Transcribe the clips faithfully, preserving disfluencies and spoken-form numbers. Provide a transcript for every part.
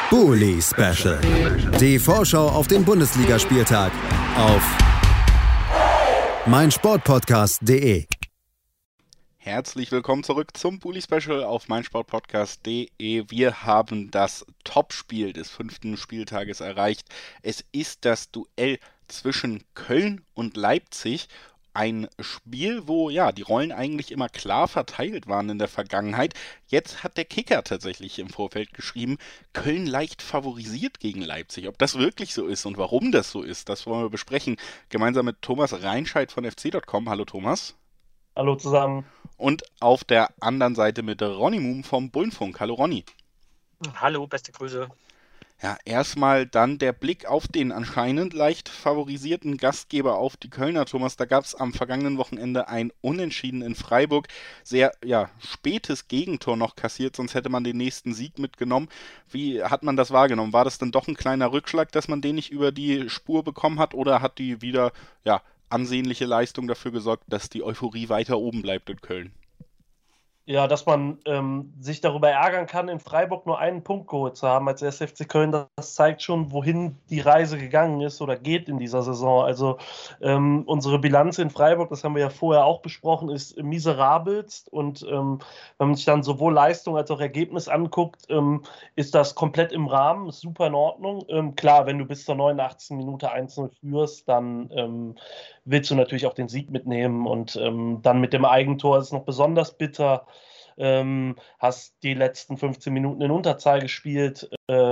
Bully Special. Die Vorschau auf den Bundesligaspieltag auf meinsportpodcast punkt de. Herzlich willkommen zurück zum Bully Special auf meinsportpodcast punkt de. Wir haben das Topspiel des fünften Spieltages erreicht. Es ist das Duell zwischen Köln und Leipzig. Ein Spiel, wo ja die Rollen eigentlich immer klar verteilt waren in der Vergangenheit. Jetzt hat der Kicker tatsächlich im Vorfeld geschrieben, Köln leicht favorisiert gegen Leipzig. Ob das wirklich so ist und warum das so ist, das wollen wir besprechen. Gemeinsam mit Thomas Reinscheid von F C Punkt com. Hallo Thomas. Hallo zusammen. Und auf der anderen Seite mit Ronny Muhm vom Bullenfunk. Hallo Ronny. Hallo, beste Grüße. Ja, erstmal dann der Blick auf den anscheinend leicht favorisierten Gastgeber, auf die Kölner, Thomas. Da gab es am vergangenen Wochenende ein Unentschieden in Freiburg. Sehr, ja, spätes Gegentor noch kassiert, sonst hätte man den nächsten Sieg mitgenommen. Wie hat man das wahrgenommen? War das dann doch ein kleiner Rückschlag, dass man den nicht über die Spur bekommen hat? Oder hat die wieder, ja, ansehnliche Leistung dafür gesorgt, dass die Euphorie weiter oben bleibt in Köln? Ja, dass man ähm, sich darüber ärgern kann, in Freiburg nur einen Punkt geholt zu haben als erster F C Köln, das zeigt schon, wohin die Reise gegangen ist oder geht in dieser Saison. Also ähm, unsere Bilanz in Freiburg, das haben wir ja vorher auch besprochen, ist miserabelst und ähm, wenn man sich dann sowohl Leistung als auch Ergebnis anguckt, ähm, ist das komplett im Rahmen, ist super in Ordnung. Ähm, klar, wenn du bis zur neunundachtzigsten Minute eins null führst, dann ähm, willst du natürlich auch den Sieg mitnehmen und ähm, dann mit dem Eigentor ist es noch besonders bitter. Ähm, hast die letzten fünfzehn Minuten in Unterzahl gespielt,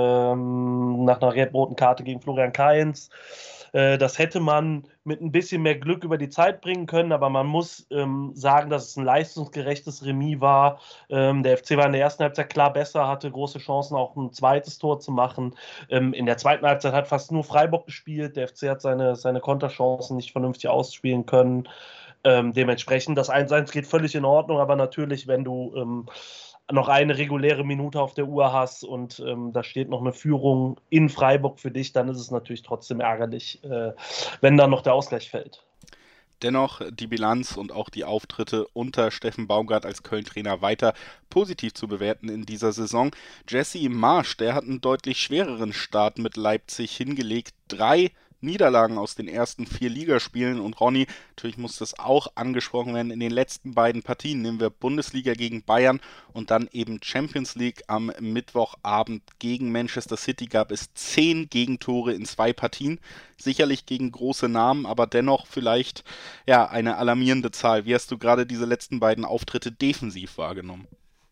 ähm, nach einer gelb-roten Karte gegen Florian Kainz. Äh, das hätte man mit ein bisschen mehr Glück über die Zeit bringen können, aber man muss ähm, sagen, dass es ein leistungsgerechtes Remis war. Ähm, der F C war in der ersten Halbzeit klar besser, hatte große Chancen, auch ein zweites Tor zu machen. Ähm, in der zweiten Halbzeit hat fast nur Freiburg gespielt. Der F C hat seine, seine Konterchancen nicht vernünftig ausspielen können. Ähm, dementsprechend, das eins eins geht völlig in Ordnung, aber natürlich, wenn du ähm, noch eine reguläre Minute auf der Uhr hast und ähm, da steht noch eine Führung in Freiburg für dich, dann ist es natürlich trotzdem ärgerlich, äh, wenn dann noch der Ausgleich fällt. Dennoch die Bilanz und auch die Auftritte unter Steffen Baumgart als Köln-Trainer weiter positiv zu bewerten in dieser Saison. Jesse Marsch, der hat einen deutlich schwereren Start mit Leipzig hingelegt. Drei Niederlagen aus den ersten vier Ligaspielen und Ronny, natürlich muss das auch angesprochen werden, in den letzten beiden Partien nehmen wir Bundesliga gegen Bayern und dann eben Champions League am Mittwochabend gegen Manchester City gab es zehn Gegentore in zwei Partien, sicherlich gegen große Namen, aber dennoch vielleicht ja eine alarmierende Zahl. Wie hast du gerade diese letzten beiden Auftritte defensiv wahrgenommen?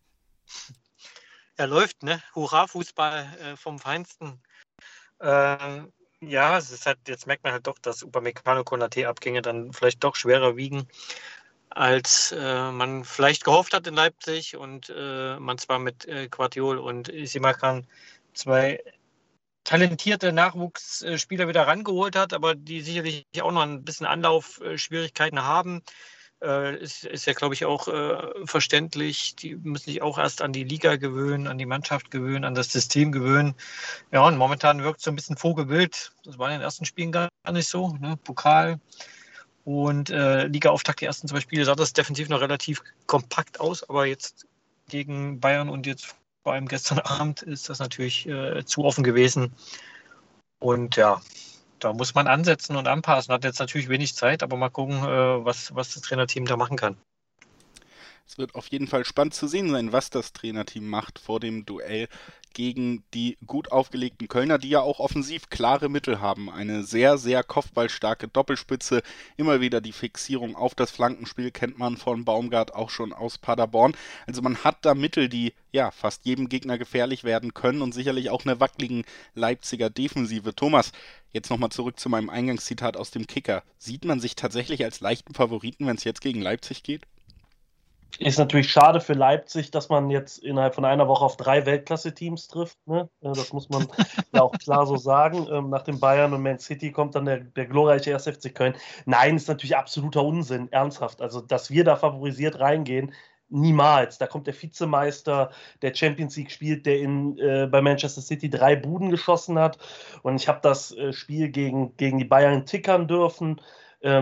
Er läuft, ne? Hurra-Fußball äh, vom Feinsten. Ähm, Ja, es ist halt, jetzt merkt man halt doch, dass Upamecano Konate-Abgänge dann vielleicht doch schwerer wiegen, als äh, man vielleicht gehofft hat in Leipzig und äh, man zwar mit äh, Guardiol und Simakan zwei talentierte Nachwuchsspieler wieder rangeholt hat, aber die sicherlich auch noch ein bisschen Anlaufschwierigkeiten haben. Äh, ist, ist ja, glaube ich, auch äh, verständlich. Die müssen sich auch erst an die Liga gewöhnen, an die Mannschaft gewöhnen, an das System gewöhnen. Ja, und momentan wirkt es so ein bisschen Vogelwild. Das war in den ersten Spielen gar nicht so. Ne? Pokal und äh, Liga-Auftakt, die ersten zwei Spiele, sah das defensiv noch relativ kompakt aus. Aber jetzt gegen Bayern und jetzt vor allem gestern Abend ist das natürlich äh, zu offen gewesen. Und ja, da muss man ansetzen und anpassen. Hat jetzt natürlich wenig Zeit, aber mal gucken, was, was das Trainerteam da machen kann. Es wird auf jeden Fall spannend zu sehen sein, was das Trainerteam macht vor dem Duell gegen die gut aufgelegten Kölner, die ja auch offensiv klare Mittel haben. Eine sehr, sehr kopfballstarke Doppelspitze. Immer wieder die Fixierung auf das Flankenspiel kennt man von Baumgart auch schon aus Paderborn. Also man hat da Mittel, die ja fast jedem Gegner gefährlich werden können und sicherlich auch eine wackeligen Leipziger Defensive. Thomas, jetzt nochmal zurück zu meinem Eingangszitat aus dem Kicker. Sieht man sich tatsächlich als leichten Favoriten, wenn es jetzt gegen Leipzig geht? Ist natürlich schade für Leipzig, dass man jetzt innerhalb von einer Woche auf drei Weltklasse-Teams trifft. Ne? Das muss man ja auch klar so sagen. Nach dem Bayern und Man City kommt dann der, der glorreiche erste F C Köln. Nein, ist natürlich absoluter Unsinn, ernsthaft. Also, dass wir da favorisiert reingehen, niemals. Da kommt der Vizemeister, der Champions League spielt, der in, äh, bei Manchester City drei Buden geschossen hat. Und ich habe das äh, Spiel gegen, gegen die Bayern tickern dürfen. Ähm,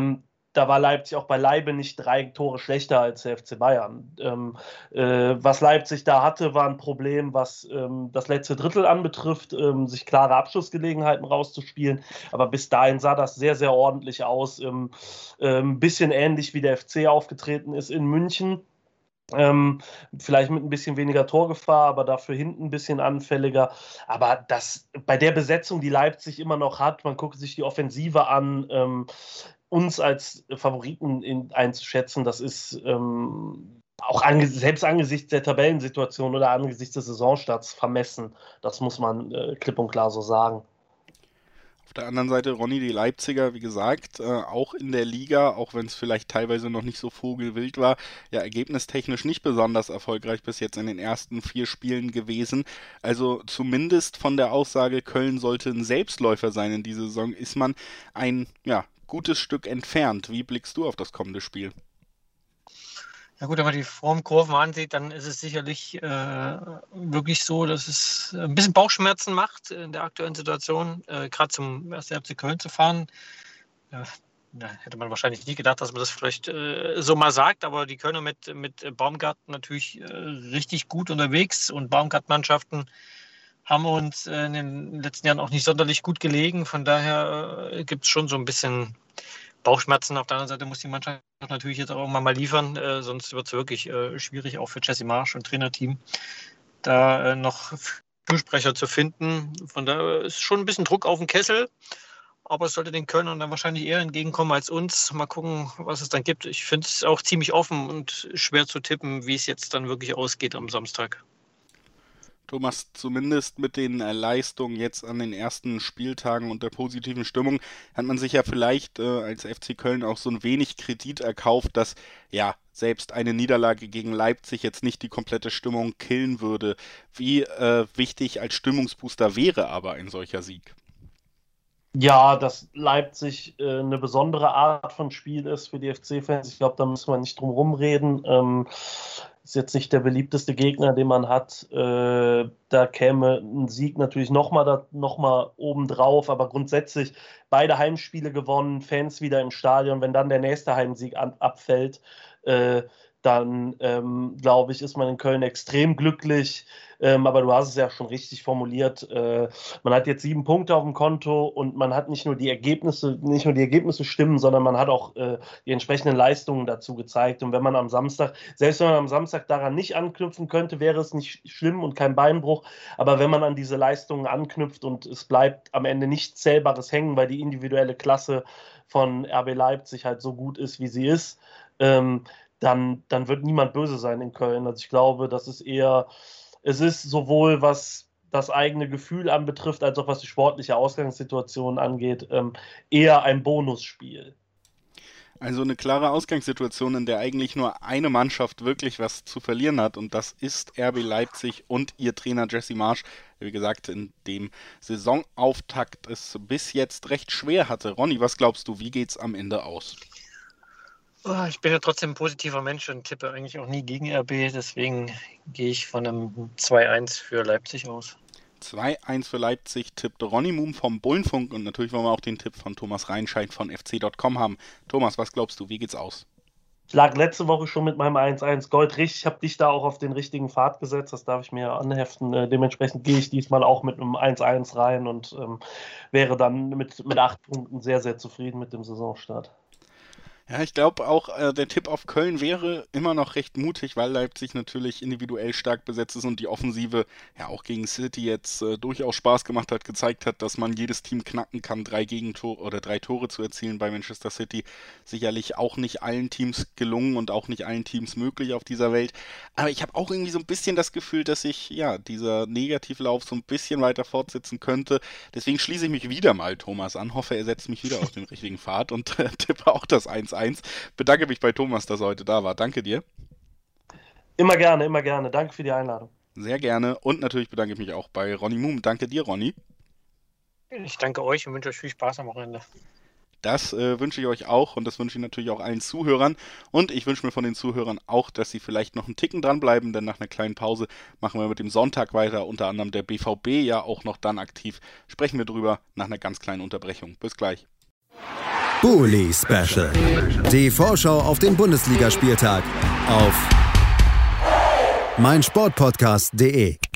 da war Leipzig auch beileibe nicht drei Tore schlechter als der F C Bayern. Ähm, äh, was Leipzig da hatte, war ein Problem, was ähm, das letzte Drittel anbetrifft, ähm, sich klare Abschlussgelegenheiten rauszuspielen. Aber bis dahin sah das sehr, sehr ordentlich aus. Ähm, äh, ein bisschen ähnlich wie der F C aufgetreten ist in München. Ähm, vielleicht mit ein bisschen weniger Torgefahr, aber dafür hinten ein bisschen anfälliger. Aber das bei der Besetzung, die Leipzig immer noch hat, man guckt sich die Offensive an, ähm, uns als Favoriten in, einzuschätzen, das ist ähm, auch ange selbst angesichts der Tabellensituation oder angesichts des Saisonstarts vermessen. Das muss man äh, klipp und klar so sagen. Auf der anderen Seite, Ronny, die Leipziger, wie gesagt, äh, auch in der Liga, auch wenn es vielleicht teilweise noch nicht so vogelwild war, ja, ergebnistechnisch nicht besonders erfolgreich bis jetzt in den ersten vier Spielen gewesen. Also zumindest von der Aussage, Köln sollte ein Selbstläufer sein in dieser Saison, ist man ein, ja, gutes Stück entfernt. Wie blickst du auf das kommende Spiel? Ja gut, wenn man die Formkurven ansieht, dann ist es sicherlich äh, wirklich so, dass es ein bisschen Bauchschmerzen macht in der aktuellen Situation, äh, gerade zum ersten F C Köln zu fahren. Ja, da hätte man wahrscheinlich nie gedacht, dass man das vielleicht äh, so mal sagt, aber die Kölner mit, mit Baumgart natürlich äh, richtig gut unterwegs und Baumgart-Mannschaften haben uns äh, in den letzten Jahren auch nicht sonderlich gut gelegen. Von daher äh, gibt es schon so ein bisschen Bauchschmerzen. Auf der anderen Seite muss die Mannschaft natürlich jetzt auch mal, mal liefern, äh, sonst wird es wirklich äh, schwierig, auch für Jesse Marsch und Trainerteam, da äh, noch Fürsprecher zu finden. Von daher ist schon ein bisschen Druck auf den Kessel, aber es sollte den Kölnern dann wahrscheinlich eher entgegenkommen als uns. Mal gucken, was es dann gibt. Ich finde es auch ziemlich offen und schwer zu tippen, wie es jetzt dann wirklich ausgeht am Samstag. Thomas, zumindest mit den äh, Leistungen jetzt an den ersten Spieltagen und der positiven Stimmung hat man sich ja vielleicht äh, als F C Köln auch so ein wenig Kredit erkauft, dass ja selbst eine Niederlage gegen Leipzig jetzt nicht die komplette Stimmung killen würde. Wie äh, wichtig als Stimmungsbooster wäre aber ein solcher Sieg? Ja, dass Leipzig äh, eine besondere Art von Spiel ist für die F C-Fans. Ich glaube, da müssen wir nicht drum rumreden. Ähm, ist jetzt nicht der beliebteste Gegner, den man hat. Äh, da käme ein Sieg natürlich nochmal noch mal obendrauf, aber grundsätzlich beide Heimspiele gewonnen, Fans wieder im Stadion. Wenn dann der nächste Heimsieg an, abfällt, äh, dann ähm, glaube ich, ist man in Köln extrem glücklich. Ähm, aber du hast es ja schon richtig formuliert. Äh, man hat jetzt sieben Punkte auf dem Konto und man hat nicht nur die Ergebnisse, nicht nur die Ergebnisse stimmen, sondern man hat auch äh, die entsprechenden Leistungen dazu gezeigt. Und wenn man am Samstag, selbst wenn man am Samstag daran nicht anknüpfen könnte, wäre es nicht schlimm und kein Beinbruch. Aber wenn man an diese Leistungen anknüpft und es bleibt am Ende nichts Zählbares hängen, weil die individuelle Klasse von R B Leipzig halt so gut ist, wie sie ist, ähm, dann, dann wird niemand böse sein in Köln. Also ich glaube, das ist eher, es ist sowohl was das eigene Gefühl anbetrifft, als auch was die sportliche Ausgangssituation angeht, ähm, eher ein Bonusspiel. Also eine klare Ausgangssituation, in der eigentlich nur eine Mannschaft wirklich was zu verlieren hat, und das ist R B Leipzig und ihr Trainer Jesse Marsch, der wie gesagt in dem Saisonauftakt es bis jetzt recht schwer hatte. Ronny, was glaubst du, wie geht's am Ende aus? Ich bin ja trotzdem ein positiver Mensch und tippe eigentlich auch nie gegen R B, deswegen gehe ich von einem zwei eins für Leipzig aus. zwei eins für Leipzig tippt Ronny Muhm vom Bullenfunk, und natürlich wollen wir auch den Tipp von Thomas Reinscheid von F C Punkt com haben. Thomas, was glaubst du, wie geht's aus? Ich lag letzte Woche schon mit meinem eins eins Gold richtig. Ich habe dich da auch auf den richtigen Pfad gesetzt, das darf ich mir anheften. Äh, dementsprechend gehe ich diesmal auch mit einem eins eins rein und ähm, wäre dann mit, mit acht Punkten sehr, sehr zufrieden mit dem Saisonstart. Ja, ich glaube auch, äh, der Tipp auf Köln wäre immer noch recht mutig, weil Leipzig natürlich individuell stark besetzt ist und die Offensive ja auch gegen City jetzt äh, durchaus Spaß gemacht hat, gezeigt hat, dass man jedes Team knacken kann, drei Gegentore oder drei Tore zu erzielen bei Manchester City. Sicherlich auch nicht allen Teams gelungen und auch nicht allen Teams möglich auf dieser Welt. Aber ich habe auch irgendwie so ein bisschen das Gefühl, dass sich ja dieser Negativlauf so ein bisschen weiter fortsetzen könnte. Deswegen schließe ich mich wieder mal Thomas an, hoffe, er setzt mich wieder auf den richtigen Pfad und äh, tippe auch das eins eins. Bedanke mich bei Thomas, dass er heute da war. Danke dir. Immer gerne, immer gerne. Danke für die Einladung. Sehr gerne. Und natürlich bedanke ich mich auch bei Ronny Muhm. Danke dir, Ronny. Ich danke euch und wünsche euch viel Spaß am Wochenende. Das äh, wünsche ich euch auch, und das wünsche ich natürlich auch allen Zuhörern. Und ich wünsche mir von den Zuhörern auch, dass sie vielleicht noch einen Ticken dranbleiben, denn nach einer kleinen Pause machen wir mit dem Sonntag weiter. Unter anderem der B V B ja auch noch dann aktiv. Sprechen wir drüber nach einer ganz kleinen Unterbrechung. Bis gleich. Bully Special. Die Vorschau auf den Bundesligaspieltag auf meinsportpodcast punkt de.